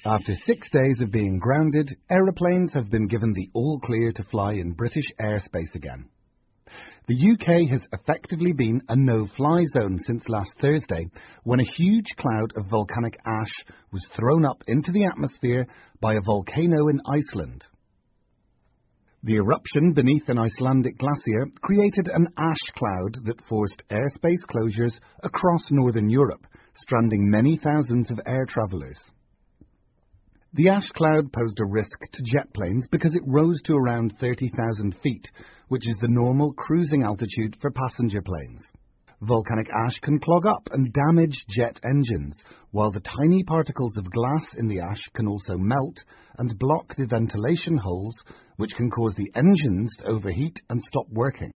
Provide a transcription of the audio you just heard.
After 6 days of being grounded, aeroplanes have been given the all-clear to fly in British airspace again. The UK has effectively been a no-fly zone since last Thursday, when a huge cloud of volcanic ash was thrown up into the atmosphere by a volcano in Iceland. The eruption beneath an Icelandic glacier created an ash cloud that forced airspace closures across northern Europe, stranding many thousands of air travellers. The ash cloud posed a risk to jet planes because it rose to around 30,000 feet, which is the normal cruising altitude for passenger planes. Volcanic ash can clog up and damage jet engines, while the tiny particles of glass in the ash can also melt and block the ventilation holes, which can cause the engines to overheat and stop working.